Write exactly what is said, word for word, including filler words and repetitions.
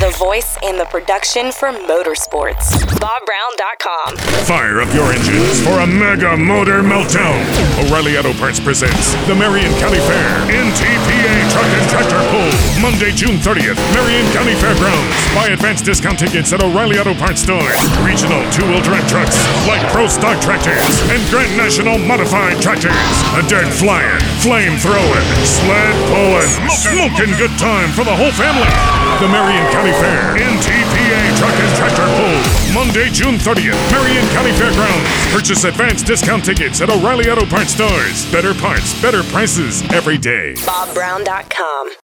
the voice and the production for motorsports. Bob Brown dot com. Fire up your engines for a mega motor meltdown. O'Reilly Auto Parts presents the Marion County Fair N T P A Truck and Tractor Pull. Monday, June thirtieth, Marion County Fairgrounds. Buy advanced discount tickets at O'Reilly Auto Parts stores. Regional two-wheel drive trucks like Pro Stock tractors and Grand National modified tractors. A dirt flying, flame throwing, sled pulling, smoking good time for the whole family. The Marion County Fair N T P A Truck and Tractor Pull. Monday, June thirtieth, Marion County Fairgrounds. Purchase advanced discount tickets at O'Reilly Auto Parts stores. Better parts, better prices every day. Bob Brown dot com.